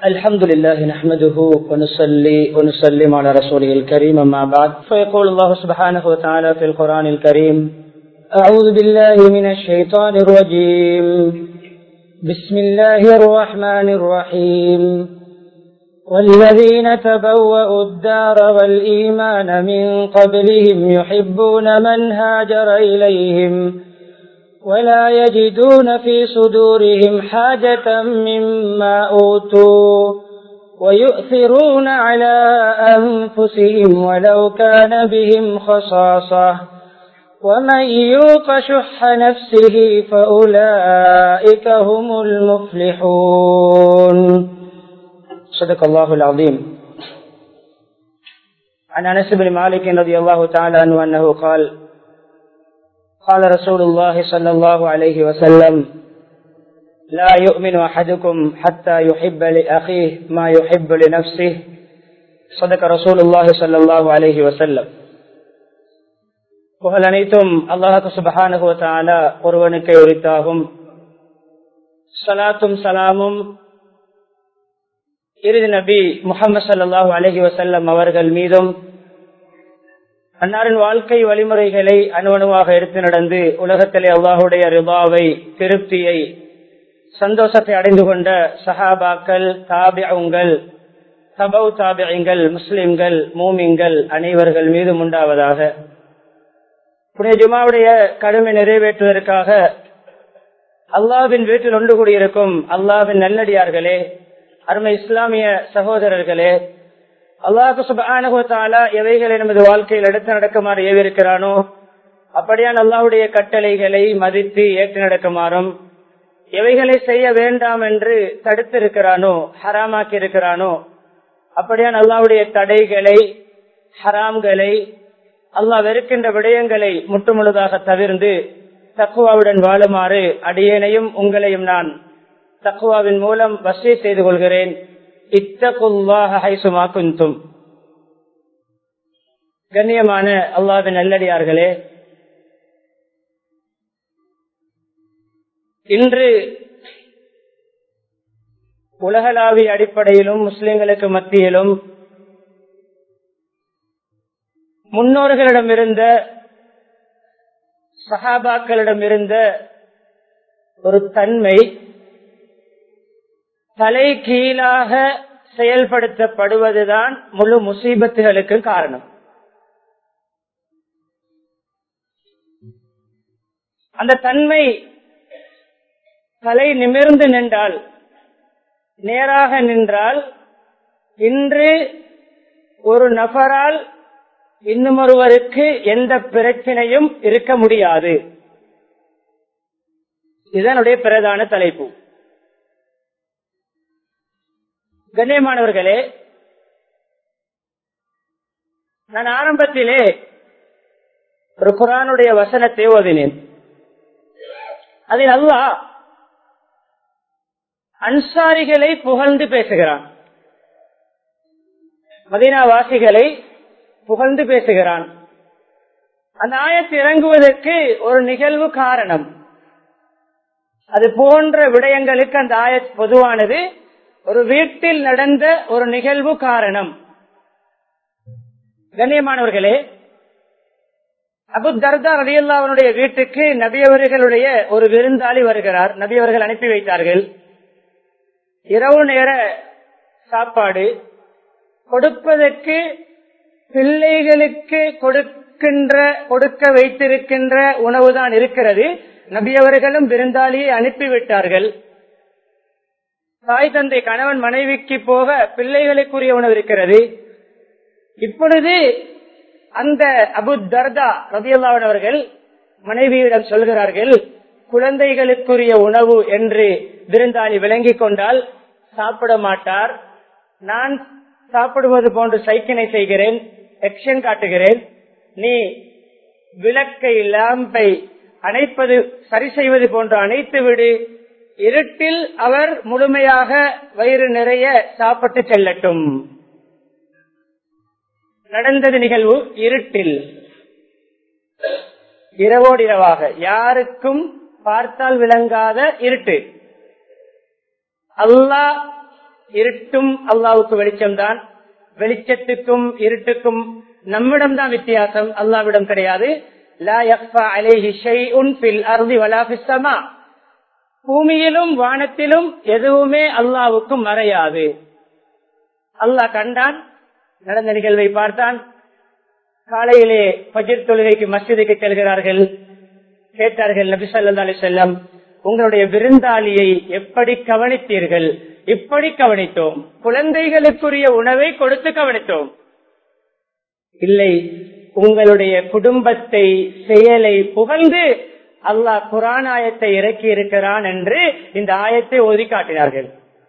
الحمد لله نحمده ونصلي ونسلم على رسوله الكريم أما بعد فيقول الله سبحانه وتعالى في القرآن الكريم أعوذ بالله من الشيطان الرجيم بسم الله الرحمن الرحيم والذين تبوأوا الدار والإيمان من قبلهم يحبون من هاجر إليهم ولا يجدون في صدورهم حاجة مما أوتوا ويؤثرون على أنفسهم ولو كان بهم خصاصة ومن يوق شح نفسه فأولئك هم المفلحون. صدق الله العظيم. عن أنس بن مالك رضي الله تعالى عنه أنه قال قال رسول الله صلى الله عليه وسلم لا يؤمن أحدكم حتى يحب لأخيه ما يحب لنفسه. صدق رسول الله صلى الله عليه وسلم. புகழ் அனைத்தும் அல்லாஹ் சுப்ஹானஹு வ தஆலா ஒருவனுக்கே உரித்தாகும். ஸலாத்தும் ஸலாமும் இறுதி நபி முஹம்மது ஸல்லல்லாஹு அலைஹி வஸல்லம் அவர்கள் மீதும் அன்னாரின் வாழ்க்கை வழிமுறைகளை அணுவணுவாக எடுத்து நடந்து உலகத்திலே அல்லாஹுடைய ரிதாவை, திருப்தியை, சந்தோஷத்தை அடைந்து கொண்ட சஹாபாக்கள், தாபிஊங்கள், தபவு தாபிஈங்கள், முஸ்லிம்கள், மூமின்கள் அனைவர்கள் மீதும் உண்டாவதாக. புனித ஜுமாவுடைய கடமை நிறைவேற்றுவதற்காக அல்லாஹ்வின் வீட்டில் ஒன்று கூடியிருக்கும் அல்லாஹ்வின் நல்லடியார்களே, அருமை இஸ்லாமிய சகோதரர்களே, அல்லாஹ் சுப்ஹானஹு வ தஆலா எவைகளை நமது வாழ்க்கையில் எடுத்து நடக்குமாறு ஏவிருக்கிறானோ அப்படியான் அல்லாஹ்வுடைய கட்டளைகளை மதித்து ஏற்று நடக்குமாறும், எவைகளை செய்ய வேண்டாம் என்று தடுத்திருக்கிறானோ, ஹராமாக்கி இருக்கிறானோ அப்படியான் அல்லாஹ்வுடைய தடைகளை, ஹராம்களை, அல்லாஹ் வெறுக்கின்ற விடயங்களை முற்றுமுழுதாக தவிர்ந்து தக்வாவுடன் வாழுமாறு அடியேனையும் உங்களையும் நான் தக்வாவின் மூலம் வஸீ செய்து கொள்கிறேன். இத்தகுல்லாஹ ஹைசுமா குன்தும். கண்ணியமான அல்லாஹ்வின் நல்லடியார்களே, இன்று உலகளாவிய அடிப்படையிலும் முஸ்லிம்களுக்கு மத்தியிலும் முன்னோர்களிடம் இருந்த, சஹாபாக்களிடம் இருந்த ஒரு தன்மை தலை கீழாக செயல்படுத்தப்படுவதுதான் முழு முசீபத்துகளுக்கு காரணம். அந்த தன்மை தலை நிமிர்ந்து நின்றால், நேராக நின்றால், இன்று ஒரு நபரால் இன்னும் ஒருவருக்கு எந்த பிரச்சனையும் இருக்க முடியாது. இதனுடைய பிரதான தலைப்பு. கண்ணியமானவர்களே, நான் ஆரம்பத்திலே ஒரு குர்ஆனுடைய வசனத்தை ஓதினேன். அதில் அல்லாஹ் அன்சாரிகளை புகழ்ந்து பேசுகிறான், மதீனா வாசிகளை புகழ்ந்து பேசுகிறான். அந்த ஆயத்து இறங்குவதற்கு ஒரு நிகழ்வு காரணம். அது போன்ற விடயங்களுக்கு அந்த ஆயத் பொதுவானது. ஒரு வீட்டில் நடந்த ஒரு நிகழ்வு காரணம். கண்ணியமானவர்களே, அபூ தர்தா ரலியல்லாஹு அன்ஹுடைய வீட்டுக்கு நபி அவர்களுடைய ஒரு விருந்தாளி வருகிறார். நபி அவர்கள் அனுப்பி வைத்தார்கள். இரவு நேர சாப்பாடு கொடுப்பதற்கு பிள்ளைகளுக்கு கொடுக்க வைத்திருக்கின்ற உணவுதான் இருக்கிறது. நபி அவர்களும் விருந்தாளியை அனுப்பிவிட்டார்கள். தாய் தந்தை, கணவன் மனைவிக்கு போக பிள்ளைகளுக்குரிய உணவு இருக்கிறது. இப்பொழுது அந்த அபூ தர்தா ரலியல்லாஹு அன்ஹு அவர்கள் மனைவியிடம் சொல்கிறார்கள், குழந்தைகளுக்குரிய உணவு என்று விருந்தாளி விளங்கிக் கொண்டால் சாப்பிட மாட்டார். நான் சாப்பிடுவது போன்று சைக்கினை செய்கிறேன், எக்ஷன் காட்டுகிறேன். நீ விளக்கை, லாம்பை அணைப்பது, சரி செய்வது போன்று அணைத்து விடு. இருட்டில் அவர் முழுமையாக வயிறு நிறைய சாப்பிட்டு செல்லட்டும். நடந்தது நிகழ்வு இருட்டில், இரவோடு இரவாக, யாருக்கும் பார்த்தால் விளங்காத இருட்டு. அல்லாஹ் இருட்டும் அல்லாவுக்கு வெளிச்சம்தான். வெளிச்சத்துக்கும் இருட்டுக்கும் நம்மிடம்தான் வித்தியாசம், அல்லாவிடம் கிடையாது. லா யக்ஃபா அலைஹி ஷைஉன் ஃபில் அர்தி வலா ஃபிஸ் ஸமா. பூமியிலும் வானத்திலும் எதுவுமே அல்லாவுக்கு மறையாது. அல்லாஹ் கண்டான், நடந்த நிகழ்வை பார்த்தான். காலையிலே ஃபஜ்ர் தொழுகைக்கு மஸ்ஜிதுக்கு செல்கிறார்கள். கேட்டார்கள், நபி ஸல்லல்லாஹு அலைஹி வஸல்லம், உங்களுடைய விருந்தாளியை எப்படி கவனித்தீர்கள்? இப்படி கவனித்தோம், குழந்தைகளுக்குரிய உணவை கொடுத்து கவனித்தோம். இல்லை, உங்களுடைய குடும்பத்தை செயலை புகழ்ந்து அல்லாஹ் குர்ஆன் ஆயத்தை இறக்கி இருக்கிறான் என்று இந்த ஆயத்தை ஓதி காட்டினார்கள்.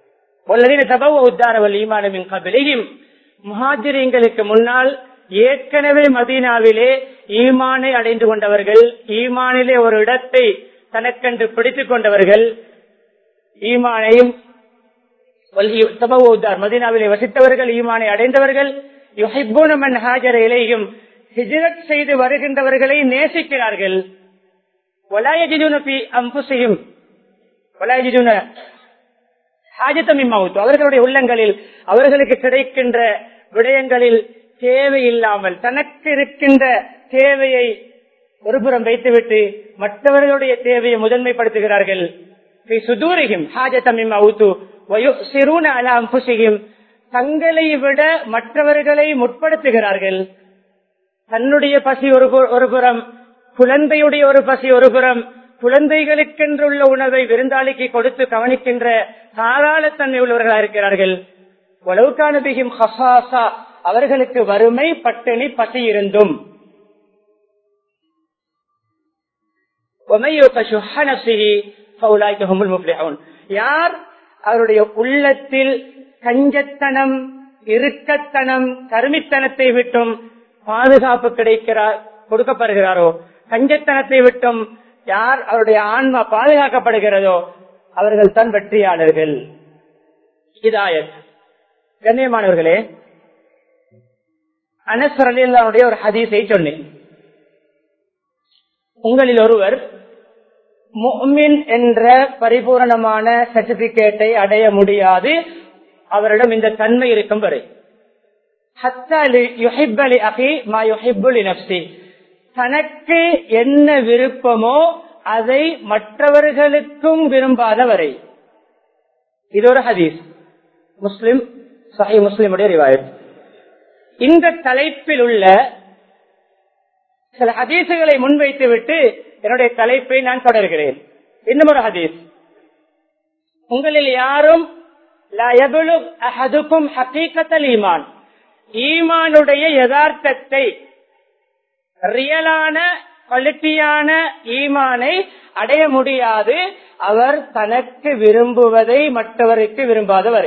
முஹாஜிரீன்களுக்கு முன்னால் ஏற்கனவே மதீனாவிலே ஈமானை அடைந்து கொண்டவர்கள், ஈமானிலே ஒரு இடத்தை தனக்கென்று பிடித்துக் கொண்டவர்கள், ஈமானையும் மதீனாவிலே வசித்தவர்கள், ஈமானை அடைந்தவர்கள், யுஹிப்பூன மன் ஹாஜர இலைஹிம், ஹிஜ்ரத் செய்து வருகின்றவர்களை நேசிக்கிறார்கள். வலா யஜிதுன ஃபீ அன்ஃபுஸிஹிம் வலா யஜிதுன ஹாஜத்தம் மிம்மா ஊது, அவர்களுடைய உள்ளங்களில் அவர்களுக்கு கிடைக்கின்ற விடயங்களில் தேவை இல்லாமல் தனக்கு இருக்கின்ற தேவையை ஒருபுறம் வைத்துவிட்டு மற்றவர்களுடைய தேவையை முதன்மைப்படுத்துகிறார்கள். தங்களை விட மற்றவர்களை முற்படுத்துகிறார்கள். தன்னுடைய பசி ஒருபுறம், குழந்தையுடைய ஒரு பசி ஒருபுறம், குழந்தைகளுக்கென்றுள்ள உணவை விருந்தாளிக்கு கொடுத்து கவனிக்கின்ற தாராளத்தன்மை உள்ளவர்களாக இருக்கிறார்கள். வலவுகான பிஹிம் ஹஸாஸா, அவர்களுக்கு வறுமை, பட்டினி, பசி இருந்தும். யார் அவருடைய உள்ளத்தில் கஞ்சத்தனம், இறுக்கத்தனம், கருமித்தனத்தை விட்டும் பாதுகாப்பு கொடுக்கப்படுகிறாரோ, கஞ்சத்தனத்தை விட்டும் யார் அவருடைய ஆன்மா பாதுகாக்கப்படுகிறதோ அவர்கள் தான் வெற்றியாளர்கள். ஹிதாயத். கண்ணியமானவர்களே, அனஸ் ரலியல்லாஹு அன்ஹு ஒரு ஹதீஸை சொன்னேன். உங்களில் ஒருவர் முஃமின் என்ற பரிபூரணமான சர்டிபிகேட்டை அடைய முடியாது அவரிடம் இந்த தன்மை இருக்கும் வரை. தனக்கு என்ன விருப்பமோ அதை மற்றவர்களுக்கும் விரும்பாத வரை. இது ஒரு ஹதீஸ், முஸ்லிம் சஹீஹ் முஸ்லிமுடைய ரிவாயத். இந்த தலைப்பில் உள்ள சில ஹதீசுகளை முன்வைத்து விட்டு என்னுடைய தலைப்பை நான் தொடர்கிறேன். இன்னும் ஒரு ஹதீஸ், உங்களில் யாரும் லா யபுலுக் அஹதுக்கும் ஹகீகத்தல் ஈமான், ஈமானுடைய யதார்த்தத்தை, ரியலான குவாலிட்டியான ஈமானை அடைய முடியாது அவர் தனக்கு விரும்புவதை மற்றவருக்கு விரும்பாத வரை.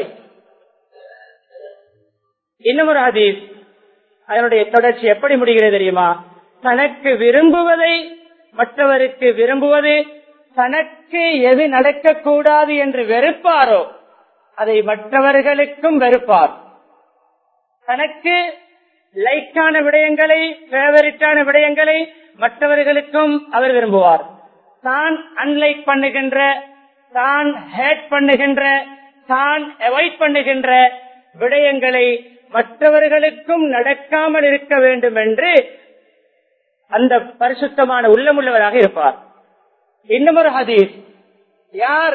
இன்னும் ஒரு ஹதீஸ், அதனுடைய தொடர்ச்சி எப்படி முடிகிறது தெரியுமா? தனக்கு விரும்புவதை மற்றவருக்கு விரும்புவது, தனக்கு எது நடக்கக்கூடாது என்று வெறுப்பாரோ அதை மற்றவர்களுக்கும் வெறுப்பார். தனக்கு லைக்கான விடயங்களை, ஃபேவரிட்டான விடயங்களை மற்றவர்களுக்கும் அவர் விரும்புவார். தான் அன்லைக் பண்ணுகின்ற, தான் ஹேட் பண்ணுகின்ற, தான் அவாய்ட் பண்ணுகின்ற விடயங்களை மற்றவர்களுக்கும் நடக்காமல் இருக்க வேண்டும் என்று அந்த பரிசுத்தமான உள்ளமுள்ளவராக இருப்பார். இன்னும் ஒரு ஹதீஸ், யார்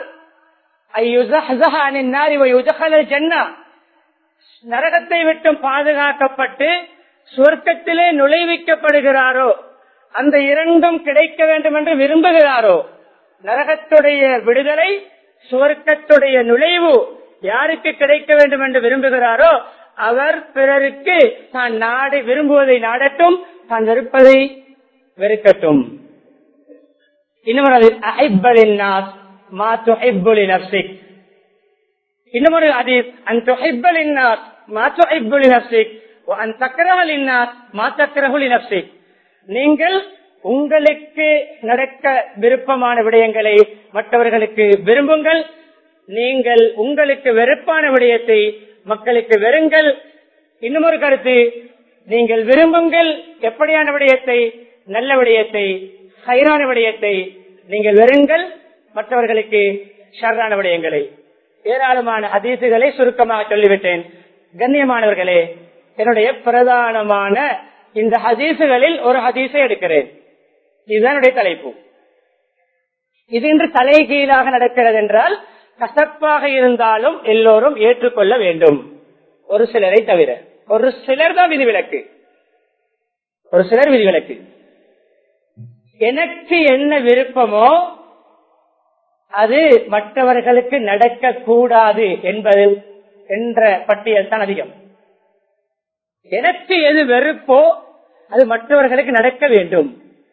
நரகத்தை விட்டும் பாதுகாக்கப்பட்டு சுவர்க்கத்திலே நுழைவிக்கப்படுகிறாரோ, அந்த இரண்டும் கிடைக்க வேண்டும் என்று விரும்புகிறாரோ, நரகத்துடைய விடுதலை, சுவர்க்கத்துடைய நுழைவு யாருக்கு கிடைக்க வேண்டும் என்று விரும்புகிறாரோ அவர் பிறருக்கு தான் விரும்புவதை நாடட்டும், தான் வெறுப்பதை வெறுக்கட்டும். இன்னொரு ஹதீஸ், அன் துஹிப்ப லின்னாஸ் மா துஹிப்பு லினஃப்ஸிக் வ அன் தக்ரஹ லின்னாஸ் மா தக்ரஹு லினஃப்ஸிக். நீங்கள் உங்களுக்கு நடக்க விருப்பமான விடயங்களை மற்றவர்களுக்கு விரும்புங்கள், நீங்கள் உங்களுக்கு வெறுப்பான விடயத்தை மக்களுக்கு வெறுங்கள். இன்னும் ஒரு கருத்து, நீங்கள் விரும்புங்கள் எப்படியான விடயத்தை, நல்ல விடயத்தை, ஹைரான விடயத்தை நீங்கள் வெறுங்கள், மற்றவர்களுக்கு ஷர்ரான விடயங்களை. ஏராளமான ஹதீசுகளை சுருக்கமாக சொல்லிவிட்டேன். கண்ணியமானவர்களே, என்னுடைய பிரதானமான இந்த ஹதீசுகளில் ஒரு ஹதீஸை எடுக்கிறேன். இதுதான் என்னுடைய தலைப்பு. இது இன்று தலைகீழாக நடக்கிறது என்றால் கசப்பாக இருந்தாலும் எல்லோரும் ஏற்றுக்கொள்ள வேண்டும், ஒரு சிலரை தவிர. ஒரு சிலர் தான் விதிவிலக்கு, ஒரு சிலர் விதிவிலக்கு. எனக்கு என்ன விருப்பமோ அது மற்றவர்களுக்கு நடக்க கூடாது என்பது என்ற பட்டியல் தான் அதிகம். எனக்கு எது வெறுப்போ அது மற்றவர்களுக்கு நடக்க வேண்டும்.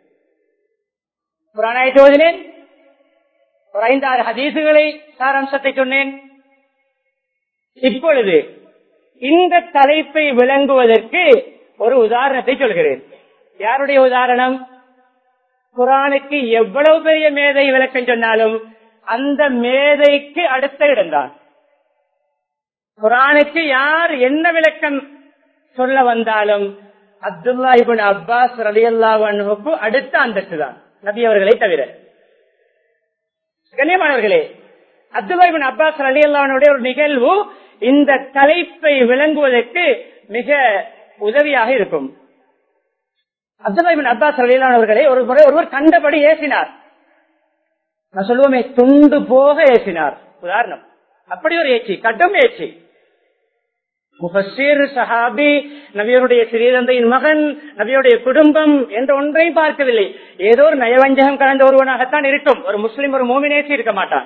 குர்ஆனை ஓதினேன், ஒரு 5-6 ஹதீசுகளை சாராம்சத்தை சொன்னேன். இப்பொழுது இந்த தலைப்பை விளங்குவதற்கு ஒரு உதாரணத்தை சொல்கிறேன். யாருடைய உதாரணம்? குர்ஆனுக்கு எவ்வளவு பெரிய மேதை விளக்கம் சொன்னாலும் அந்த மேதைக்கு அடுத்த இடம்தான். குர்ஆனுக்கு யார் என்ன விளக்கம் சொல்ல வந்தாலும் அப்துல்லா இப்னு அப்பாஸ் ரலியல்லாஹு அன்ஹுக்கு அடுத்த அந்தஸ்து தான், நபி அவர்களை தவிர. கண்ணியமானவர்களே, அப்துல்லா இப்னு அப்பாஸ் ரலியல்லாஹு அன்ஹுடைய ஒரு நிகழ்வு இந்த தலைப்பை விளங்குவதற்கு மிக உதவியாக இருக்கும். அப்துல்லா இப்னு அப்பாஸ் ரலியல்லாஹு அன்ஹு அவர்களை ஒரு முறை ஒருவர் கண்டபடி ஏசினார். நான் சொல்லுவோமே, துண்டு போக ஏசினார். உதாரணம், அப்படி ஒரு ஏச்சி, கடும் ஏச்சி. முஃபஸ்ஸிர், சஹாபி, நபியுடைய சிறிதந்தையின் மகன், நபியுடைய குடும்பம் என்ற ஒன்றையும் பார்க்கவில்லை. ஏதோ ஒரு நயவஞ்சகம் கலந்த ஒருவனாகத்தான் இருக்கும். ஒரு முஸ்லிம், ஒரு மோமினேசி இருக்க மாட்டான்.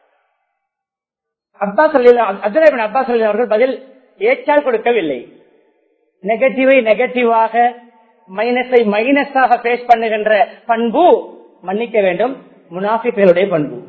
அப்துல்லா இப்னு அப்பாஸ் அவர்கள் பதில் ஏச்சால் கொடுக்கவில்லை. நெகட்டிவை நெகட்டிவாக, மைனஸை மைனஸாக பேஸ் பண்ணுகின்ற பண்பு, மன்னிக்க வேண்டும், முனாஃபிக்குகளுடைய பண்பு.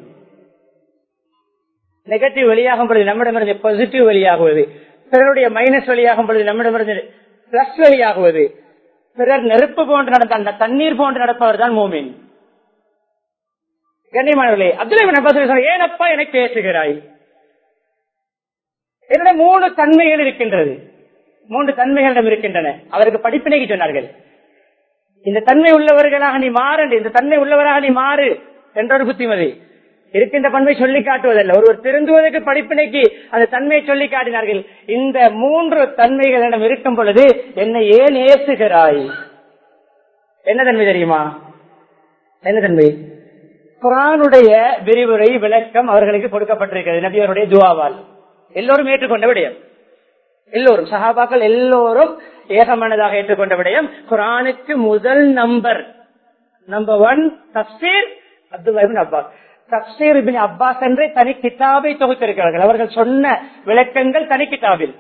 நெகட்டிவ் வெளியாகும் பொழுது நம்மிடமிருந்து பாசிட்டிவ் வெளியாகுவது, பிறருடைய மைனஸ் வெளியாகும் பொழுது நம்மிடமிருந்து பிளஸ் வெளியாகுவது. பிறர் நெருப்பு போன்று நடந்தால் தண்ணீர் போன்று நடப்பவர் தான் மோமின். கண்ணியமானவர்களே, அப்துல்லா இப்னு அப்பாஸ் ஏனப்பா எனக்கு பேசுகிறாய்? என்னுடைய 3 தன்மைகள் இருக்கின்றது, 3 தன்மைகளிடம் இருக்கின்றன. அவருக்கு படிப்பினைக்கு சொன்னார்கள், இந்த தன்மை உள்ளவர்களாக நீ மாறு, இந்த தன்மை உள்ளவராக நீ மாறு என்றொரு புத்திமதி. இருக்கின்ற பண்பை சொல்லி காட்டுவதல்ல, ஒருவர் திருந்துவதற்கு படிப்பினைக்கு அந்த தன்மையை சொல்லி காட்டினார்கள். இந்த 3 தன்மைகளிடம் இருக்கும் பொழுது என்னை ஏன் ஏசுகிறாய்? என்ன தன்மை தெரியுமா? என்ன தன்மை? குர்ஆனுடைய விரிவுரை விளக்கம் அவர்களுக்கு கொடுக்கப்பட்டிருக்கிறது நபி அவருடைய துஆவால். எல்லோரும் ஏற்றுக்கொண்ட விடயம், எல்லோரும் சஹாபாக்கள் எல்லோரும் ஏகமனதாக ஏற்றுக்கொண்ட விடயம். குர்ஆனுக்கு முதல் நம்பர் 1 தஃப்சீர் அப்துல்லா இப்னு அப்பாஸ். தஃப்சீர் இப்னு அப்பாஸ் என்ற தனி கிதாபை தொகுத்திருக்கிறார்கள். அவர்கள் சொன்ன விளக்கங்கள் தனி கிதாபில்.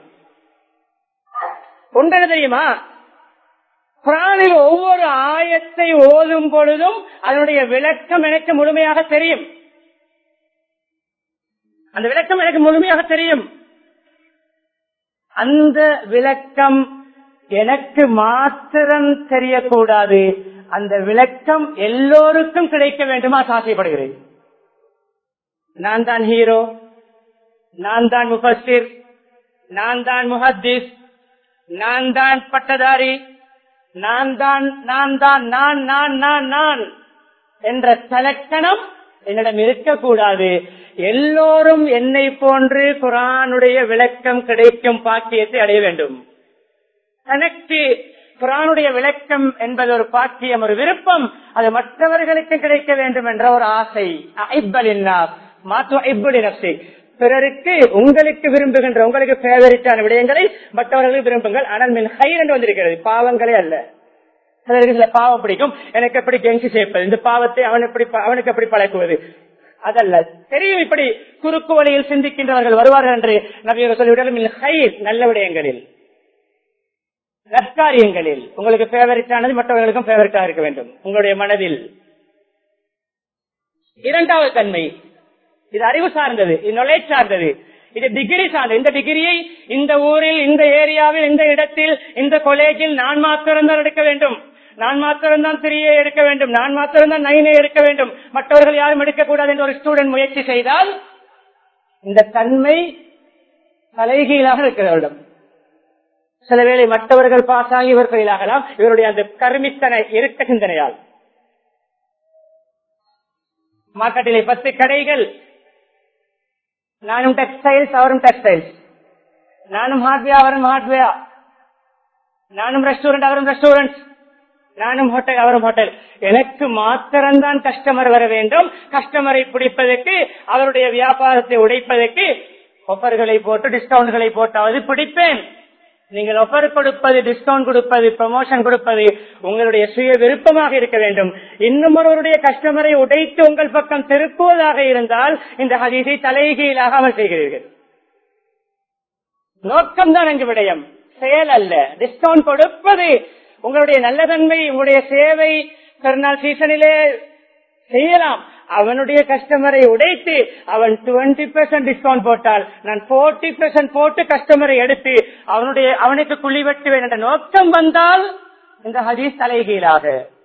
ஒன்று தெரியுமா? குர்ஆனில் ஒவ்வொரு ஆயத்தை ஓதும் பொழுதும் அதனுடைய விளக்கம் எனக்கு முழுமையாக தெரியும். அந்த விளக்கம் எனக்கு முழுமையாக தெரியும். அந்த விளக்கம் எனக்கு மாத்திரம் தெரியக்கூடாது, அந்த விளக்கம் எல்லோருக்கும் கிடைக்க வேண்டுமா ஆசைப்படுகிறேன். நான் தான் ஹீரோ, நான் தான் முஃபஸ்ஸிர், நான் தான் முஹத்திஸ், நான் தான் பட்டதாரி, நான் என்ற தலக்கணம் என்னிடம் இருக்கக்கூடாது. எல்லோரும் என்னை போன்று குர்ஆனுடைய விளக்கம் கிடைக்கும் பாக்கியத்தை அடைய வேண்டும். எனக்கு குர்ஆனுடைய விளக்கம் என்பது ஒரு பாக்கியம், ஒரு விருப்பம். அது மற்றவர்களுக்கு கிடைக்க வேண்டும் என்ற ஒரு ஆசை. பிறருக்கு உங்களுக்கு விரும்புகின்ற, உங்களுக்கு ஃபேவரிட்டான விடயங்களை மற்றவர்களுக்கு விரும்புங்கள். ஆனால் மின் ஹைர் என்று வந்திருக்கிறது, பாவங்களே அல்ல. சிலருக்கு சில பாவம் பிடிக்கும், எனக்கு எப்படி கெஞ்சி சேர்ப்பது, இந்த பாவத்தை அவனுக்கு எப்படி பழக்குவது, அதல்ல. தெரியும், இப்படி குறுக்கு வழியில் சிந்திக்கின்றவர்கள் வருவார்கள் என்று நபியர் சொல்லிவிட்டாலும் மின் ஹைர், நல்ல விடயங்களில், நற்காரியங்களில் உங்களுக்கு ஃபேவரிட்டானது மற்றவர்களுக்கும் ஃபேவரிட்டா இருக்க வேண்டும் உங்களுடைய மனதில். இரண்டாவது தன்மை, இது அறிவு சார்ந்தது, இது நாலேஜ் சார்ந்தது, இது டிகிரி சார்ந்தது. இந்த டிகிரியை இந்த ஊரில், இந்த ஏரியாவில், இந்த இடத்தில், இந்த காலேஜில் நான் மாத்திரம்தான் எடுக்க வேண்டும், நான் மாத்திரம்தான் 3A எடுக்க வேண்டும், நான் மாத்திரம்தான் 9A எடுக்க வேண்டும், மற்றவர்கள் யாரும் எடுக்கக்கூடாது என்று ஒரு ஸ்டூடெண்ட் முயற்சி செய்தால் இந்த தன்மை தலைகீழாக இருக்கிறவரிடம். சில வேளை மற்றவர்கள் பாஸ் ஆகி இவர் ஃபெயிலாகலாம், இவருடைய அந்த கருமித்தனை இருக்க சிந்தனையால். மார்க்கெட்டிலே 10 கடைகள், நானும் டெக்ஸ்டைல்ஸ், அவரும் டெக்ஸ்டைல்ஸ். நானும் ஹார்ட்வேர், அவரும் ஹார்ட்வேர். நானும் ரெஸ்டாரண்ட், அவரும் ரெஸ்டாரண்ட். நானும் ஹோட்டல், அவரும் ஹோட்டல். எனக்கு மாத்திரம்தான் கஸ்டமர் வர வேண்டும். கஸ்டமரை பிடிப்பதற்கு, அவருடைய வியாபாரத்தை உடைப்பதற்கு ஆஃபர்களை போட்டு டிஸ்கவுண்ட்களை போட்டாவது பிடிப்பேன். நீங்கள் ஆஃபர் கொடுப்பது, டிஸ்கவுண்ட் கொடுப்பது, ப்ரமோஷன் கொடுப்பது உங்களுடைய சுய விருப்பமாக இருக்க வேண்டும். இன்னும் ஒருவருடைய கஸ்டமரை உடைத்து உங்கள் பக்கம் திருப்புவதாக இருந்தால் இந்த ஹதீஸை தலைகீழாக அமல் செய்கிறீர்கள். நோக்கம்தான் அங்கு விடயம், செயல் அல்ல. டிஸ்கவுண்ட் கொடுப்பது உங்களுடைய நல்ல தன்மை, உங்களுடைய சேவை பெருநாள் சீசனிலே செய்யலாம். அவனுடைய கஸ்டமரை உடைத்து அவன் 20% டிஸ்கவுண்ட் போட்டால் நான் 40% போட்டு கஸ்டமரை எடுத்து அவனுக்கு குழி வெட்டுவேன் என்ற நோக்கம் வந்தால் இந்த ஹதீஸ் தலைகீழாக.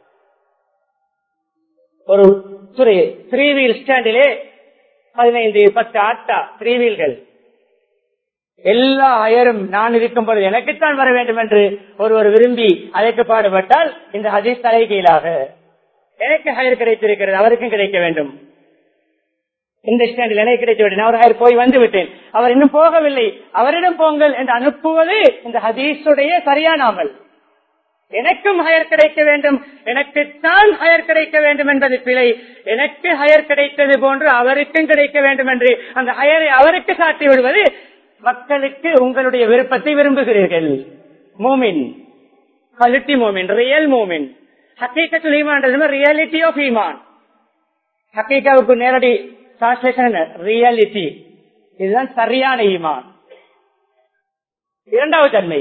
ஒரு 3 வீல் ஸ்டாண்டிலே 15-10 ஆட்டா 3 வீல்கள், எல்லா அயரும் நான் இருக்கும் பொழுது எனக்குத்தான் வர வேண்டும் என்று ஒருவர் விரும்பி அதற்கு பாடுபட்டால் இந்த ஹதீஸ் தலைகீழாக. எனக்கு ஹயர் கிடைத்திருக்கிறது, அவருக்கும் கிடைக்க வேண்டும். இந்த ஸ்டாண்டில் எனக்கு கிடைத்து விட்டேன், அவர் ஹயர் போய் வந்து விட்டேன், அவர் இன்னும் போகவில்லை, அவரிடம் போங்கள் என்று அனுப்புவது இந்த ஹதீஸுடைய சரியான அமல். எனக்கும் ஹயர் கிடைக்க வேண்டும், எனக்குத்தான் ஹயர் கிடைக்க வேண்டும் என்பது பிழை. எனக்கு ஹயர் கிடைத்தது போன்று அவருக்கும் கிடைக்க வேண்டும் என்று அந்த ஹயரை அவருக்கு சாட்டி விடுவது. மக்களுக்கு உங்களுடைய விருப்பத்தை விரும்புகிறீர்கள். மூமின், குவாலிட்டி மூமின், ரியல் மூமின். ஹக்கீகத்துல் ஈமான், ரியாலிட்டி ஆஃப் ஈமான். ஹக்கீகாவுக்கு நேரடி டிரான்ஸ்லேஷன் ரியாலிட்டி. இதுதான் சரியான ஈமான். இரண்டாவது தன்மை,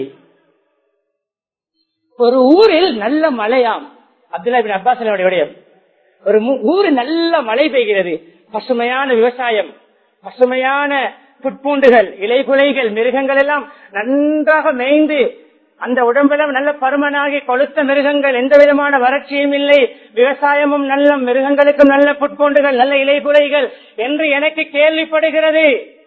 ஒரு ஊரில் நல்ல மழையாம். அப்துல்லா பின் அப்பாஸ் விடயம், ஒரு ஊரில் நல்ல மழை பெய்கிறது, பசுமையான விவசாயம், பசுமையான புட்பூண்டுகள், இலைகுலைகள், மிருகங்கள் எல்லாம் நன்றாக மேய்ந்து அந்த உடம்பெல்லாம் நல்ல பருமனாகி கொளுத்த மிருகங்கள், எந்த விதமான வறட்சியும் இல்லை, விவசாயமும் நல்ல, மிருகங்களுக்கும் நல்ல புட்பூண்டுகள், நல்ல இலைகுலைகள் என்று எனக்கு கேள்விப்படுகிறது.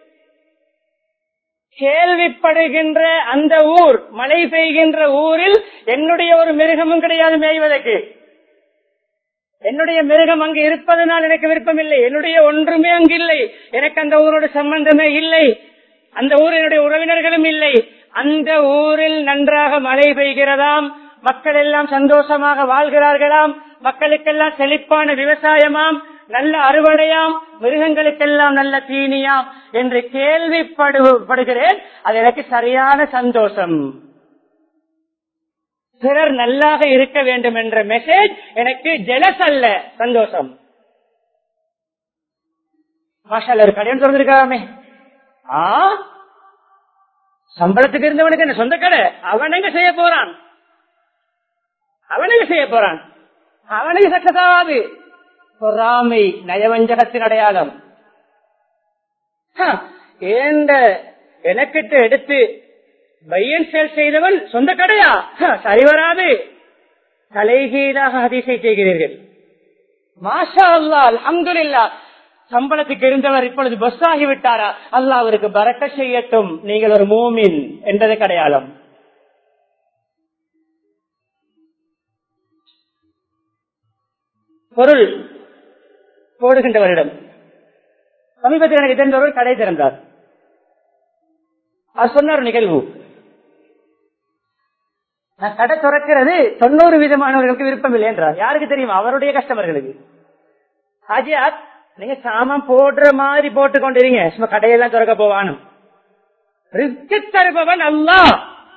கேள்விப்படுகின்ற அந்த ஊர், மழை பெய்கின்ற ஊரில் என்னுடைய ஒரு மிருகமும் கிடையாது மேய்வதற்கு. என்னுடைய மிருகம் அங்கு இருப்பதனால் எனக்கு விருப்பம் இல்லை, என்னுடைய ஒன்றுமே அங்கு இல்லை, எனக்கு அந்த ஊரோட சம்பந்தமே இல்லை, அந்த ஊர் என்னுடைய உறவினர்களும் இல்லை. அந்த ஊரில் நன்றாக மழை பெய்கிறதாம், மக்கள் எல்லாம் சந்தோஷமாக வாழ்கிறார்களாம், மக்களுக்கெல்லாம் செழிப்பான விவசாயமாம், நல்ல அறுவடையாம், மிருகங்களுக்கெல்லாம் நல்ல தீனியாம் என்று கேள்விப்படுகிறேன். அது எனக்கு சரியான சந்தோஷம். பிறர் நல்லாக இருக்க வேண்டும் என்ற மெசேஜ் எனக்கு ஜெலஸ் அல்ல, சந்தோஷம். மாஷாஅல்லாஹ், ஒரு கடைன்னு சொல்லிருக்காமே, சம்பளத்துக்கு இருந்தவனுக்கு என்ன சொந்த கடை? அவன் எங்க செய்ய போறான்? அவனுக்கு செய்ய போறான், அவனுக்கு சக்சஸ் ஆகாது. பொறாமை நயவஞ்சகத்தின் அடையாளம். எனக்கிட்ட எடுத்து பையன் சேல் செய்தவன் சொந்த கடையா? சரி வராது. தலைகீழாக ஹதீஸை செய்கிறீர்கள். மாஷா அல்லாஹ், அல்ஹம்துலில்லாஹ். சம்பளத்துக்கு இருந்தவர் இப்பொழுது பஸ் ஆகிவிட்டாரா? அல்லாஹ் அவருக்கு பரக்கத் செய்யட்டும். நீங்கள் ஒரு மூமின் என்பது அடையாளம். பொருள் போடுகின்றவரிடம் சமீபத்தில் எனக்கு தெரிந்தவர் கடை திறந்தார். அவர் சொன்னார் நிகழ்வு, நான் கடை திறக்கிறது 90 விதமானவர்களுக்கு விருப்பம் இல்லை என்றார். யாருக்கு தெரியுமா? அவருடைய கஸ்டமர்களுக்கு. ஹாஜியாத், நீங்க சாமான் போடுற மாதிரி போட்டு கொண்டிருங்க, சும்மா கடையெல்லாம் திறக்க போவானும். ரிஸ்க் தருபவன் அல்லாஹ்,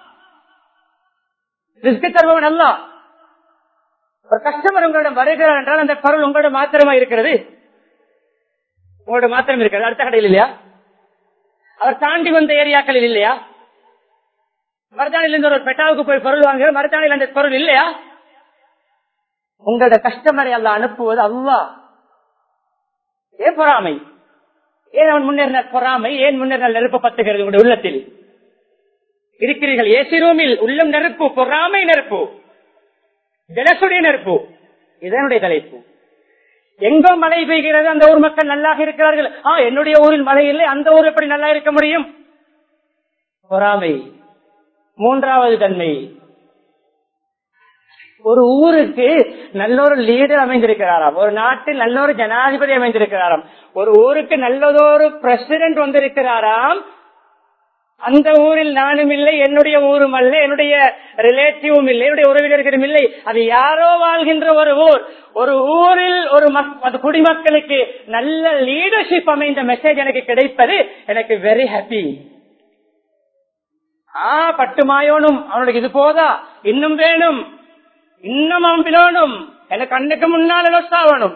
ரிஸ்க் தருபவன் அல்லாஹ். ஒரு கஸ்டமர் உங்களிடம் வருகிறார் என்றால் அந்த பொருள் உங்களோட மாத்திரமா இருக்கிறது, உங்களோட மாத்திரம் இருக்கிறது, அடுத்த கடையில் இல்லையா? அவர் தாண்டி வந்த ஏரியாக்களில் இல்லையா? மருதாணில இருந்து ஒரு பெட்டாவுக்கு போய் பொருள் வாங்குகிற மருதாணியில் அந்த பொருள் இல்லையா? உங்களோட கஸ்டமரை அல்லாஹ் அனுப்புவது அல்லாஹ். ஏன் பொறாமை? ஏன் அவன் முன்னேறினார்? பொறாமை ஏன் முன்னேறினால்? நெருப்பு பத்துகிறது உங்களுடைய உள்ளத்தில். இருக்கிறீர்கள் ஏசி ரூமில், உள்ளம் நெருப்பு, பொறாமை நெருப்பு, ஜலசுடைய நெருப்பு. இதனுடைய தலைப்பு. எங்கோ மழை பெய்கிறது, அந்த ஊர் மக்கள் நல்லாக இருக்கிறார்கள். என்னுடைய ஊரில் மழை இல்லை, அந்த ஊர் எப்படி நல்லா இருக்க முடியும்? பொறாமை. மூன்றாவது தன்மை, ஒரு ஊருக்கு நல்ல ஒரு லீடர் அமைந்திருக்கிறாராம், ஒரு நாட்டில் நல்ல ஒரு ஜனாதிபதி அமைந்திருக்கிறாராம், ஒரு ஊருக்கு நல்லதொரு பிரசிடென்ட் வந்திருக்கிறாராம். அந்த ஊரில் நானும் இல்லை, என்னுடைய ஊரும் அல்ல, என்னுடைய ரிலேட்டிவும் இல்லை, என்னுடைய உறவினர்களும் இல்லை. அது யாரோ வாழ்கின்ற ஒரு ஊர். ஒரு ஊரில் குடிமக்களுக்கு நல்ல லீடர்ஷிப் அமைந்த மெசேஜ் எனக்கு கிடைப்பது எனக்கு வெரி ஹாப்பி. பட்டுமாயோனும் அவனுக்கு இது போதா, இன்னும் வேணும், இன்னும் அம்பினோனும், எனக்கு கண்ணுக்கு முன்னால் ஆகணும்.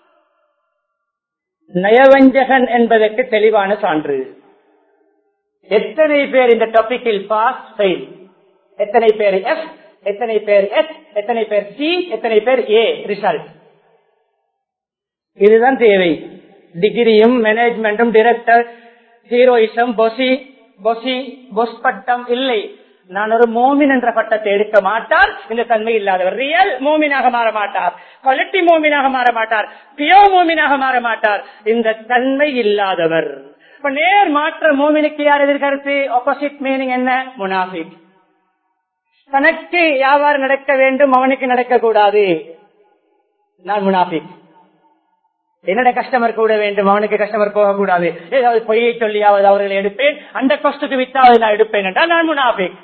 நயவஞ்சகன் என்பதற்கு தெளிவான சான்று. எத்தனை பேர் இந்த டாபிக்கில் பாஸ் ஃபெயில், எத்தனை பேர் எஃப், எத்தனை பேர் எஸ், எத்தனை பேர் சி, எத்தனை பேர் ஏ ரிசல்ட். இதுதான் தேவை. டிகிரியும் மேனேஜ்மெண்டும் டைரக்டர் ஹீரோயிசம் பொஸ் பட்டம் இல்லை. நான் ஒரு மோமின் என்ற பட்டத்தை எடுக்க மாட்டார். இந்த தன்மை இல்லாதவர் ரியல் மோமினாக மாற மாட்டார், குவாலிட்டி மோமினாக மாற மாட்டார், பியோ மோமினாக மாற மாட்டார். இந்த தன்மை இல்லாதவர். நேர் மாற்ற மோமினுக்கு யார் எதிர்கருத்து? ஆப்போசிட் மீனிங் என்ன? முனாஃபிக். தனக்கு வியாபாரம் நடக்க வேண்டும், அவனுக்கு நடக்க கூடாது, நான் முனாஃபிக். என்னோட கஸ்டமர் கூட வேண்டும், அவனுக்கு கஸ்டமர் போக கூடாது, ஏதாவது பொய்யை சொல்லியாவது அவர்களை எடுப்பேன், அந்த காஸ்டுக்கு வித்தாவது நான் எடுப்பேன் என்றால் நான் முனாஃபிக்.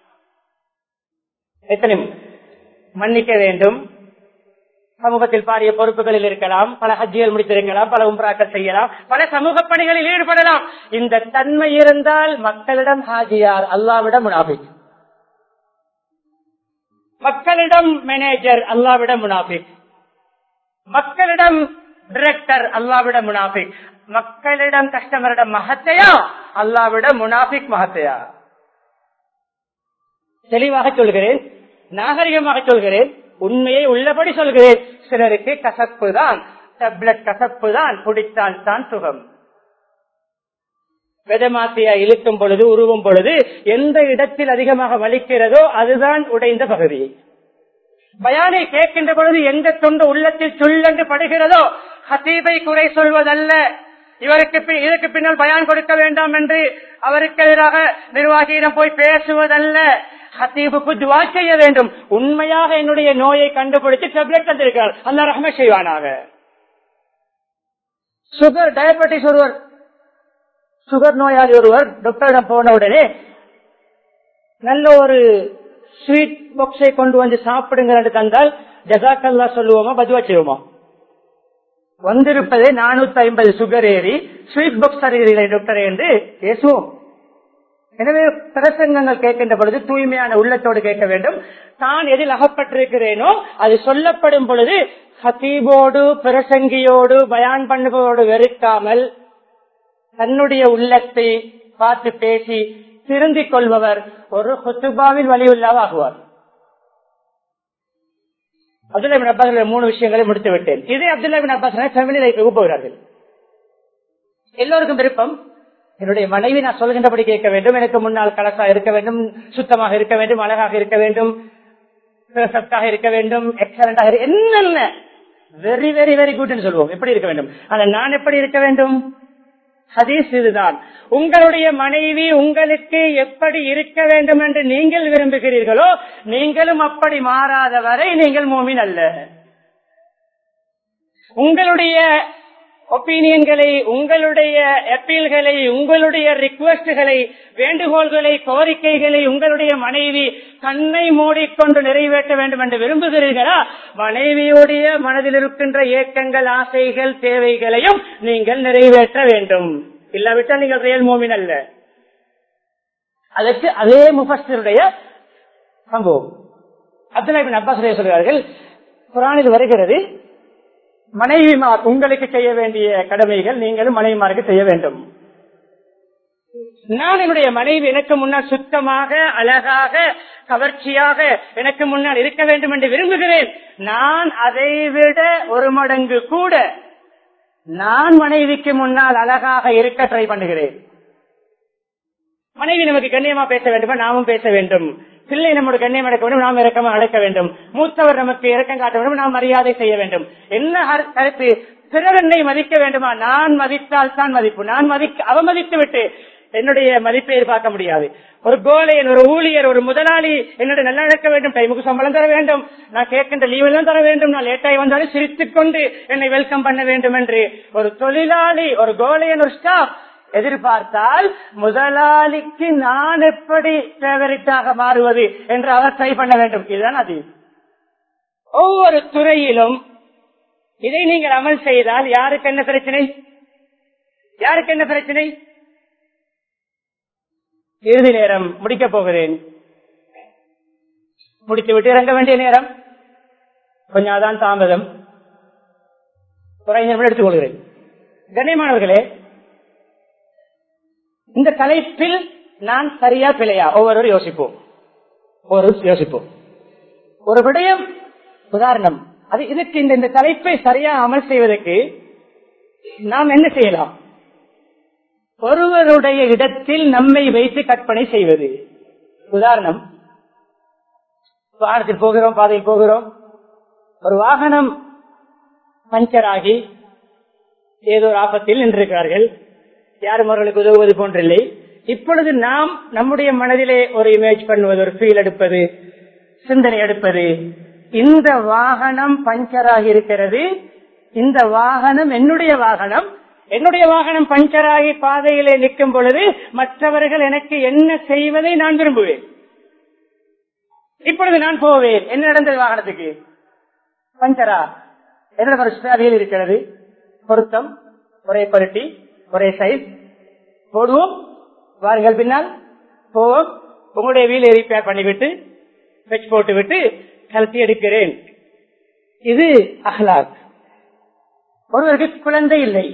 எத்தனை மன்னிக்க வேண்டும். சமூகத்தில் பாரிய பொறுப்புகளில் இருக்கலாம், பல ஹஜ்ஜிகள் முடித்திருக்கலாம், பல உம்ராக்கள் செய்யலாம், பல சமூக பணிகளில் ஈடுபடலாம். இந்த தன்மை இருந்தால் மக்களிடம் ஹாஜியார், அல்லாவிடம் முனாஃபிக். மக்களிடம் மேனேஜர், அல்லாவிடம் முனாஃபிக். மக்களிடம் டைரக்டர், அல்லாவிடம் முனாஃபிக். மக்களிடம் கஸ்டமரிடம் மகத்தையா, அல்லாவிடம் முனாஃபிக் மகத்தையா. தெளிவாக சொல்கிறேன், நாகரிகமாக சொல்கிறேன், உண்மையை உள்ளபடி சொல்கிறேன். சிலருக்கு கசப்பு தான், டேப்லெட் கசப்பு தான், குடித்தால் தான் சுகம். வெதமாத்தியா இழுக்கும் பொழுது, உருவும் பொழுது எந்த இடத்தில் அதிகமாக வலிக்கிறதோ அதுதான் உடைந்த பகுதி. பயானை கேட்கின்ற பொழுது எந்த தொண்டு உள்ளத்தில் சுள்ளென்று படுகிறதோ, ஹதீபை குறை சொல்வதல்ல, இதற்கு பின்னால் பயான் கொடுக்க வேண்டாம் என்று அவருக்கு எதிராக நிர்வாகியிடம் போய் பேசுவதல்ல, ஹதீபுக்கு துவா செய்ய வேண்டும். உண்மையாக என்னுடைய நோயை கண்டுபிடித்து டேப்லெட் தந்திருக்கிறார், அல்லாஹ் ரஹ்மத் செய்வானாக. சுகர் டயபெட்டிஸ் ஒருவர், சுகர் நோயாளி ஒருவர் டாக்டரிடம் போன உடனே நல்ல ஒரு ஸ்வீட் பாக்ஸை கொண்டு வந்து சாப்பிடுங்க என்று தந்தால் ஜஸாக்கல்லா சொல்லுவோமா, பதுவா செய்வோமா? வந்திருப்பதே 450 சுகர் ஏறி ஸ்வீட் பாக்ஸ் தருகிறீர்கள் டாக்டர் என்று பேசுவோம். எனவே பிரசங்கங்கள் கேட்கின்ற பொழுது தூய்மையான உள்ளத்தோடு கேட்க வேண்டும். தான் எதில் அகப்பட்டிருக்கிறேனோ அது சொல்லப்படும் பொழுது ஹதீபோடு பிரசங்கியோடு பயான் பண்ணுவோடு வெறுக்காமல் தன்னுடைய உள்ளத்தை பார்த்து பேசி திருந்திக் கொள்பவர் ஒரு ஹுத்துபாவில் வலியுள்ளாவாகுவார். அப்துல்லா பின் அப்பாஸ் 3 விஷயங்களை முடித்து விட்டேன். இதே அப்துல்லா பின் அப்பாஸ் ஃபேமிலி லைஃபுக்கு போகிறார்கள். எல்லோருக்கும் விருப்பம், என்னுடைய மனைவி நான் சொல்கின்றபடி கேட்க வேண்டும், எனக்கு முன்னால் கலசா இருக்க வேண்டும், சுத்தமாக இருக்க வேண்டும், அழகாக இருக்க வேண்டும், சத்தாக இருக்க வேண்டும், எக்ஸலண்டாக என்னென்ன வெரி வெரி வெரி குட் சொல்லுவோம், எப்படி இருக்க வேண்டும். ஆனா நான் எப்படி இருக்க வேண்டும்? ஹதீஸ் இதுதான். உங்களுடைய மனைவி உங்களுக்கு எப்படி இருக்க வேண்டும் என்று நீங்கள் விரும்புகிறீர்களோ நீங்களும் அப்படி மாறாத வரை நீங்கள் மோமின் அல்ல. உங்களுடைய ஒப்பீனியன்களை, உங்களுடைய அப்பீல்களை, உங்களுடைய ரிக்வெஸ்ட்களை, வேண்டுகோள்களை, கோரிக்கைகளை உங்களுடைய மனைவி கண்ணை மூடிக்கொண்டு நிறைவேற்ற வேண்டும் என்று விரும்புகிறீர்களா? மனைவியுடைய மனதில் இருக்கின்ற ஏக்கங்கள், ஆசைகள், தேவைகளையும் நீங்கள் நிறைவேற்ற வேண்டும். இல்லாவிட்டால் நீங்கள் ரியல் மோமின் அல்ல. அதற்கு அதே முஃபஸ்ஸிருடைய சம்பவம் அப்துல்லா இப்னு அப்பாஸ் சொல்கிறார்கள், குர்ஆனில் வருகிறது, மனைவிமார் உங்களுக்கு செய்ய வேண்டிய கடமைகள் நீங்களும் மனைவிமாருக்கு செய்ய வேண்டும். நான் என்னுடைய மனைவி எனக்கு முன்னால் சுத்தமாக, அழகாக, கவர்ச்சியாக எனக்கு முன்னால் இருக்க வேண்டும் என்று விரும்புகிறேன். நான் அதை விட 1 மடங்கு கூட நான் மனைவிக்கு முன்னால் அழகாக இருக்க ட்ரை பண்ணுகிறேன். மனைவி நமக்கு கண்ணியமா பேச வேண்டுமா, நாமும் பேச வேண்டும். பிள்ளை நம்மோட கண்ணியம் அடக்க வேண்டும், நாம் இறக்கமா அடக்க வேண்டும். மூத்தவர் நமக்கு இறக்கம் காட்ட வேண்டும், நாம் மரியாதை செய்ய வேண்டும். என்ன கருத்து? பிறர் என்னை மதிக்க வேண்டுமா? நான் மதித்தால் தான் மதிப்பு. நான் அவமதித்து விட்டு என்னுடைய மதிப்பை எதிர்பார்க்க முடியாது. ஒரு கோலையன், ஒரு ஊழியர், ஒரு முதலாளி என்னுடைய நல்லா நடக்க வேண்டும், டைமுக்கு சம்பளம் தர வேண்டும், நான் கேட்கின்ற லீவெல்லாம் தர வேண்டும், நான் லேட்டாகி வந்தாலும் சிரித்துக் கொண்டு என்னை வெல்கம் பண்ண வேண்டும் என்று ஒரு தொழிலாளி, ஒரு கோலையன், ஒரு ஸ்டாஃப் எதிர்பார்த்தால் முதலாளிக்கு நான் எப்படி ஃபேவரட்டாக மாறுவது என்று அவர் ட்ரை பண்ண வேண்டும். இதுதான் அது. ஒவ்வொரு துறையிலும் இதை நீங்கள் அமல் செய்தால் யாருக்கு என்ன பிரச்சனை? யாருக்கு என்ன பிரச்சனை? இறுதி நேரம் முடிக்கப் போகிறேன், முடித்துவிட்டு இறங்க வேண்டிய நேரம், கொஞ்சம் அதான் தாமதம், ஒரு 5 நிமிடம் எடுத்துக் கொள்கிறேன். கண்ணியமானவர்களே, இந்த தலைப்பில் நான் சரியா பிழையா ஒவ்வொருவரும் யோசிப்போம். ஒரு விடயம் உதாரணம், அது இதுக்கு இந்த தலைப்பை சரியா அமல் செய்வதற்கு நாம் என்ன செய்யலாம்? ஒருவருடைய இடத்தில் நம்மை வைத்து கற்பனை செய்வது. உதாரணம், வாகனத்தில் போகிறோம், பாதையில் போகிறோம், ஒரு வாகனம் பஞ்சர் ஆகி ஏதோ ஒரு ஆபத்தில் நின்றிருக்கிறார்கள், யாரும் அவர்களுக்கு உதவுவது போன்றில்லை. இப்பொழுது நாம் நம்முடைய மனதிலே ஒரு இமேஜ் பண்ணுவது, ஒரு ஃபீல் எடுப்பது, சிந்தனை எடுப்பது, இந்த வாகனம் பஞ்சர் ஆகி இருக்கிறது, இந்த வாகனம் என்னுடைய வாகனம் பஞ்சராகி பாதையிலே நிற்கும் பொழுது மற்றவர்கள் எனக்கு என்ன செய்வதை நான் விரும்புவேன். இப்பொழுது நான் போவேன், என்ன நடந்தது? வாகனத்துக்கு பஞ்சரா, என்னோட ஒரு ஸ்டாரியில் இருக்கிறது, பொருத்தம், ஒரே குவாலிட்டி, ஒரே சைஸ், போடுவோம், வாருங்கள் பின்னால் போவோம், உங்களுடைய வீலை ரிப்பேர் பண்ணிவிட்டு பெச் போட்டு விட்டு கலத்தி எடுக்கிறேன். இது அஹ்லாக். ஒருவருக்கு குழந்தை இல்லை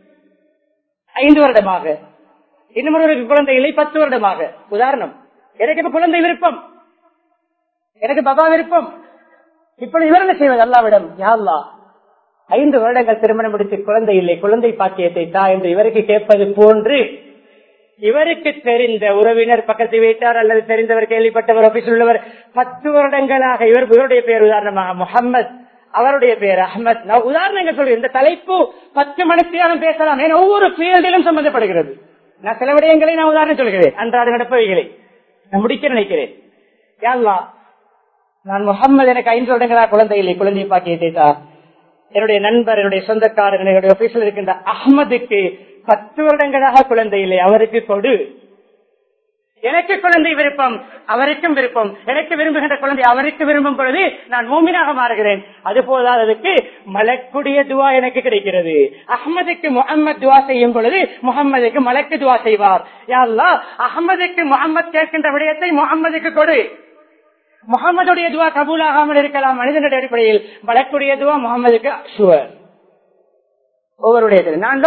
5 வருடமாக, இன்னொருவருக்கு குழந்தை இல்லை 10 வருடமாக. உதாரணம், எனக்கு இப்ப குழந்தை விருப்பம், எனக்கு பாபா விருப்பம். இப்பொழுது இவர் என்ன செய்வது? அல்லாவிடம், யா அல்லாஹ், 5 வருடங்கள் திருமணம் முடித்து குழந்தை இல்லை, குழந்தை பாக்கியத்தை தா என்று இவருக்கு கேட்பது போன்று இவருக்கு தெரிந்த உறவினர், பக்கத்து வீட்டார் அல்லது தெரிந்தவர், கேள்விப்பட்டவர், ஆபீஸ் உள்ளவர் 10 வருடங்களாக இவருடைய பேர் உதாரணமாக முகம்மது, அவருடைய பேர் அஹ்மத். நான் உதாரணங்கள் சொல்றேன். இந்த தலைப்பு 10 மணித்தியாலும் பேசலாம், ஏன்னா ஒவ்வொரு ஃபீல்டிலும் சம்பந்தப்படுகிறது. நான் சில விடயங்களை நான் உதாரணம் சொல்கிறேன், அன்றாட நடப்பவைகளை நான் முடிக்க நினைக்கிறேன். யா அல்லாஹ், நான் முகம்மது, எனக்கு 5 வருடங்களாக குழந்தை இல்லை, குழந்தையை பாக்கியத்தை தா. என்னுடைய நண்பர், என்னுடைய சொந்தக்காரர், என்னுடைய ஆபீஸில் இருக்கின்ற அஹ்மதுக்கு 10 வருடங்களாக குழந்ை இல்லை, அவருக்கு கொடு. எனக்கு குழந்தை விருப்பம், அவருக்கும் விருப்பம், எனக்கு விரும்புகின்ற குழந்தை அவருக்கு விரும்பும் பொழுது நான் மூமினாக மாறுகிறேன். அது போதாததுக்கு மலக்குடைய துவா எனக்கு கிடைக்கிறது. அஹ்மதுக்கு முஹம்மது துவா செய்யும் பொழுது முகம்மதுக்கு மலக்கு துவா செய்வார். யா அல்லாஹ், அஹ்மதுக்கு முகம்மது கேட்கின்ற விடயத்தை முகம்மதுக்கு கொடு. முகம்மதுடைய துவா கபூலாகாமல் இருக்கலாம் மனிதனுடைய அடிப்படையில், மலக்குடைய துவா முகம்மதுக்கு ஷுவர். ஒவ்வொருடைய நான்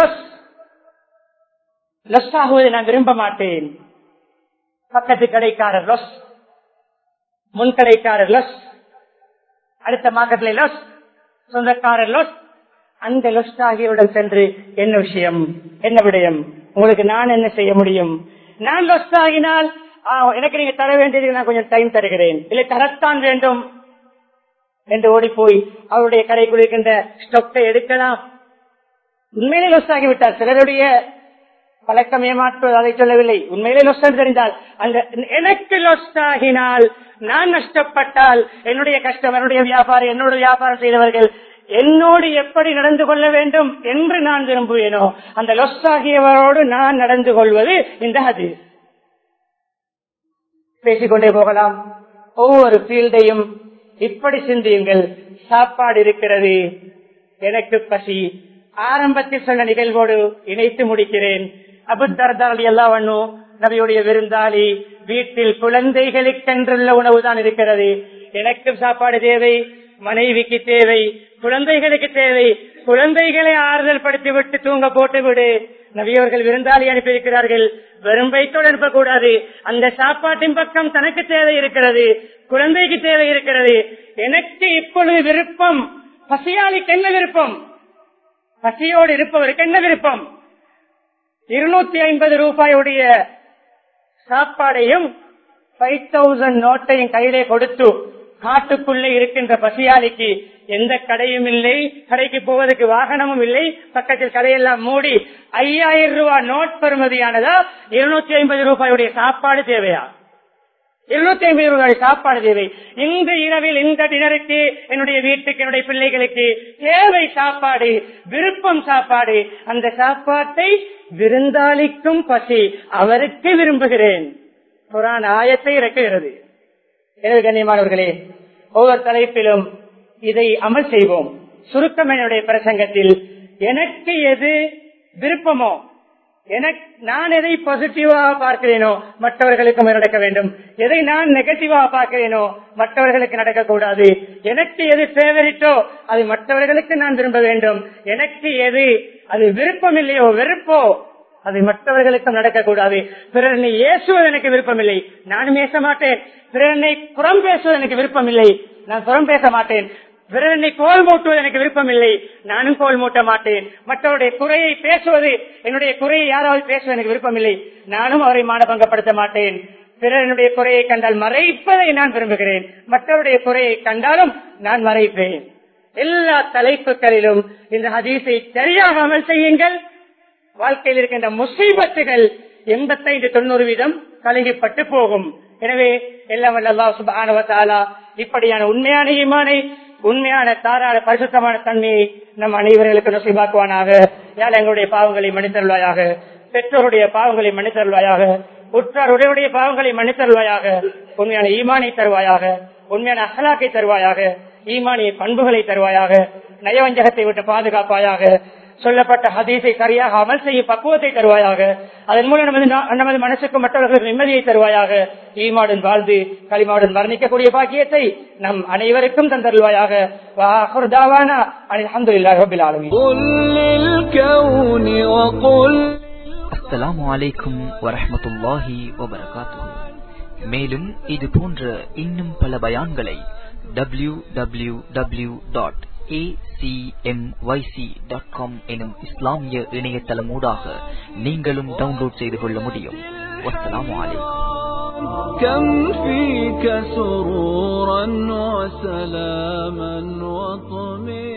லொஸ் ஆகுவதை நான் விரும்ப மாட்டேன். பக்கத்து கடைக்காரர் லொஸ், முன்கடைக்காரர் லொஸ், அடுத்த மார்க்கெட்ல லொஸ், சொந்தக்காரர் லொஸ். அந்த லொஸ் ஆகியவுடன் சென்று என்ன விஷயம், என்ன விடயம், உங்களுக்கு நான் என்ன செய்ய முடியும்? நான் லொஸ் ஆகினால் எனக்கு நீங்க தர வேண்டியது நான் கொஞ்சம் டைம் தருகிறேன், இல்லை தரத்தான் வேண்டும் என்று ஓடி போய் அவருடைய கடைக்குள் இருக்கின்ற ஸ்டொக்கை எடுக்கலாம். உண்மையிலே லொஸ் ஆகிவிட்டார். சிலருடைய பழக்கம் ஏமாற்றுவது, அதை சொல்லவில்லை. உண்மையிலே லொஸ் தெரிந்தால், அந்த எனக்கு லொஸ் ஆகினால், நான் நஷ்டப்பட்டால், என்னுடைய கஷ்டம், என்னுடைய வியாபாரம், என்னோட வியாபாரம் செய்தவர்கள் என்னோடு எப்படி நடந்து கொள்ள வேண்டும் என்று நான் விரும்புவேனோ அந்த லொஸ் ஆகியவரோடு நான் நடந்து கொள்வது இந்த ஹதீஸ். பேசிக்கொண்டே போகலாம். ஒவ்வொரு ஃபீல்டையும் இப்படி சிந்தியுங்கள். சாப்பாடு இருக்கிறது, எனக்கு பசி. ஆரம்பத்தில் சொன்ன நிகழ்வோடு இணைத்து முடிக்கிறேன். அபூ தர்தா ரலியல்லாஹு அன்ஹு நபியுடைய விருந்தாளி, வீட்டில் குழந்தைகளுக்கென்றுள்ள உணவு தான் இருக்கிறது. எனக்கு சாப்பாடு தேவை, மனைவிக்கு தேவை, குழந்தைகளுக்கு தேவை. குழந்தைகளை ஆறுதல் படுத்தி விட்டு தூங்க போட்டு விடு. நபியவர்கள் விருந்தாளி அனுப்பியிருக்கிறார்கள், வெறும் வயிற்றோடு அனுப்பக்கூடாது. அந்த சாப்பாட்டின் பக்கம் தனக்கு தேவை இருக்கிறது, குழந்தைக்கு தேவை இருக்கிறது. எனக்கு இப்பொழுது விருப்பம், பசியாளிக்கு என்ன விருப்பம், பசியோடு இருப்பவருக்கு என்ன விருப்பம்? 250 ரூபாயுடைய சாப்பாடையும் 5000 நோட்டையும் கையிலே கொடுத்து காட்டுக்குள்ளே இருக்கின்ற பசியாளிக்கு எந்த கடையும் இல்லை, கடைக்கு போவதற்கு வாகனமும் இல்லை, பக்கத்தில் கடையெல்லாம் மூடி 5000 ரூபாய் நோட் பெறுமதியானதா 250 ரூபாயுடைய சாப்பாடு தேவையா? 250 ரூபாய் சாப்பாடு தேவை. இந்த இரவில் இந்த டினருக்கு என்னுடைய வீட்டுக்கு என்னுடைய பிள்ளைகளுக்கு தேவை சாப்பாடு, விருப்பம் சாப்பாடு. அந்த சாப்பாட்டை விருந்தாளிக்கும் பசி, அவருக்கு விரும்புகிறேன். குர்ஆன் ஆயத்தை இறக்குகிறது. எனவே கண்ணியமானவர்களே, ஒவ்வொரு தலைப்பிலும் இதை அமல் செய்வோம். சுருக்கம் என்னுடைய பிரசங்கத்தில் எனக்கு எது விருப்பமோ, நான் எதை பாசிட்டிவாக பார்க்கிறேனோ மற்றவர்களுக்கும் நடக்க வேண்டும். எதை நான் நெகட்டிவாக பார்க்கிறேனோ மற்றவர்களுக்கு நடக்கக்கூடாது. எனக்கு எது ஃபேவரிட்டோ அது மற்றவர்களுக்கு நான் விரும்ப வேண்டும். எனக்கு எது அது விருப்பம் இல்லையோ, வெறுப்போ, அது மற்றவர்களுக்கும் நடக்கக்கூடாது. பிறனை ஏசுவது எனக்கு விருப்பமில்லை, நானும் ஏச மாட்டேன். பிறனை புறம் பேசுவது எனக்கு விருப்பம் இல்லை, நான் புறம் பேச மாட்டேன். பிறனை கோல் மூட்டுவது எனக்கு விருப்பம் இல்லை, நானும் கோல் மூட்ட மாட்டேன். மற்றவருடைய குறையை பேசுவது, என்னுடைய குறையை யாராவது பேசுவது எனக்கு விருப்பம் இல்லை, நானும் அவரை மானபங்கப்படுத்த மாட்டேன். பிறனுடைய குறையை கண்டால் மறைப்பதை நான் விரும்புகிறேன், மற்றவருடைய குறையை கண்டாலும் நான் மறைப்பேன். எல்லா தலைப்புகளிலும் இந்த ஹதீஸை சரியாக அமல் செய்யுங்கள். வாழ்க்கையில் இருக்கின்ற முசீபத்துகள் 85-90% கலங்கிப்பட்டு போகும். எனவே எல்லாம் வல்ல அல்லாஹ் சுப்ஹானஹு வ தஆலா இப்படியான உண்மையான ஈமானை, உண்மையான தாராள பரிசுத்தமான தன்மையை நம் அனைவர்களுக்கு நசீபாக்குவானாக. யாழ் எங்களுடைய பாவங்களை மன்னித்தருள்வாயாக, பெற்றோருடைய பாவங்களை மன்னித்தருள்வாயாக, உற்றாருடைய பாவங்களை மன்னித்தருள்வாயாக, உண்மையான ஈமானை தருவாயாக, உண்மையான அஹ்லாக்கை தருவாயாக, ஈமானிய பண்புகளை தருவாயாக, நயவஞ்சகத்தை விட்டு பாதுகாப்பாயாக, சொல்லப்பட்ட ஹதீஸை சரியாக அமல் செய்ய பக்குவத்தை தருவாயாக, அதன் மூலம் நமது மனசுக்கு மற்றவர்களுக்கு நிம்மதியை தருவாயாக, ஈமாவுடன் வாழ்ந்து களிமாவுடன் மரணிக்கக்கூடிய பாக்கியத்தை நம் அனைவருக்கும் தந்தருள்வாயாக. வஆகிரு தஅவானா அல்ஹம்துலில்லாஹி ரப்பில் ஆலமீன். அஸ்ஸலாமு அலைக்கும் வரஹ்மத்துல்லாஹி வபரகாத்துஹு. மேலும் இது போன்ற இன்னும் பல பயான்களை www.acmyc.com எனும் இஸ்லாமிய இணையதளமூடாக நீங்களும் டவுன்லோட் செய்து கொள்ள முடியும். வஸ்ஸலாமு அலைக்கும். كم فيك سرورا وسلاما وطمئنانا